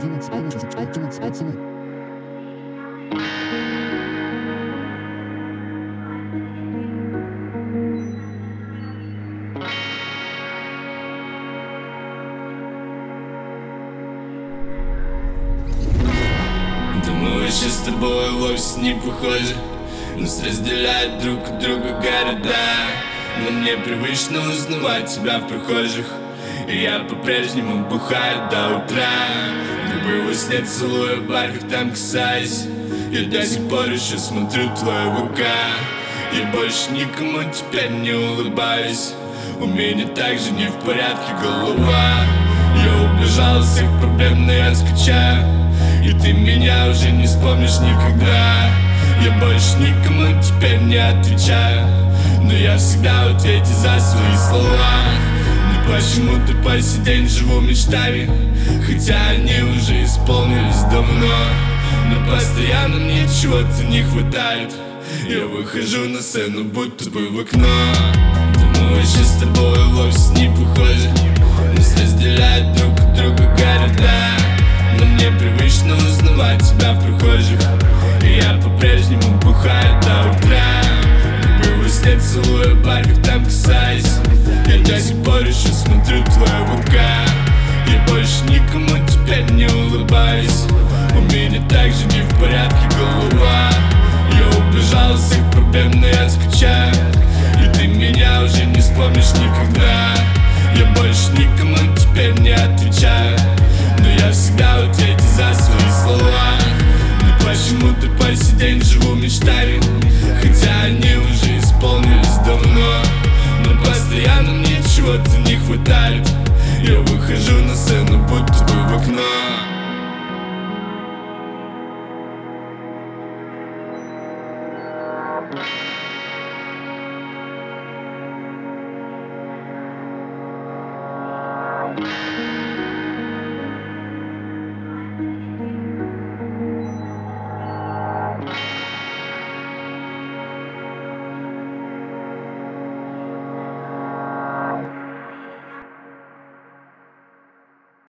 Думаю, что с тобой вовсе не похоже. Нас разделяют друг от друга города, но мне привычно узнавать тебя в прохожих. И я по-прежнему бухаю до утра. Губы во сне целуя, бархат там касаясь. Я до сих пор еще смотрю твою ВК. Я больше никому теперь не улыбаюсь. У меня также не в порядке голова. Я убежал от всех проблем, но я скучаю. И ты меня уже не вспомнишь никогда. Я больше никому теперь не отвечаю, но я всегда в ответе за свои слова. Но почему-то по сей день живу мечтами, хотя они уже исполнились давно. Но постоянно мне чего-то не хватает. Я выхожу на сцену, будто бы в окно. Думаю, что с тобой вовсе не похоже. Нас разделяют друг от друга города, но мне привычно узнавать тебя в прохожих. И я по-прежнему бухаю до утра. Губы во сне целуя, бархат там касаясь. Я до сих пор еще смотрю твою ВК. Я больше никому теперь не улыбаюсь. У меня также не в порядке голова. Я убежал от всех проблем, но я скучаю. И ты меня уже не вспомнишь никогда. Я больше никому теперь не отвечаю, но я всегда в ответе за свои слова. Но почему-то по сей день живу мечтами, хотя они уже исполнились давно. Но постоянно мне чего-то не хватает. Я выхожу на сцену, будто бы в окно. Yeah.